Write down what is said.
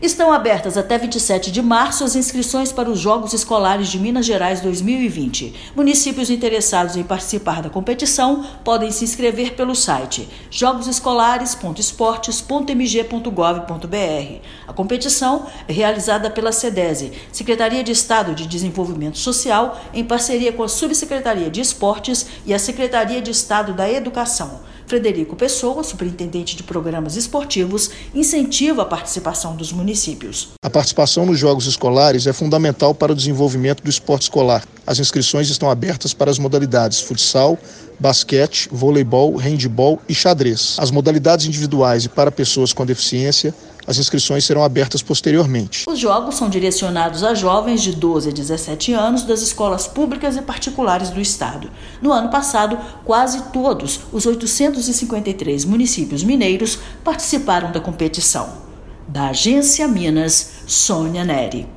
Estão abertas até 27 de março as inscrições para os Jogos Escolares de Minas Gerais 2020. Municípios interessados em participar da competição podem se inscrever pelo site jogosescolares.esportes.mg.gov.br. A competição é realizada pela SEDESE, Secretaria de Estado de Desenvolvimento Social, em parceria com a Subsecretaria de Esportes e a Secretaria de Estado da Educação. Frederico Pessoa, superintendente de programas esportivos, incentiva a participação dos municípios. A participação nos Jogos Escolares é fundamental para o desenvolvimento do esporte escolar. As inscrições estão abertas para as modalidades futsal, basquete, voleibol, handebol e xadrez. As modalidades individuais e para pessoas com deficiência, as inscrições serão abertas posteriormente. Os jogos são direcionados a jovens de 12 a 17 anos das escolas públicas e particulares do estado. No ano passado, quase todos os 853 municípios mineiros participaram da competição. Da Agência Minas, Sônia Neri.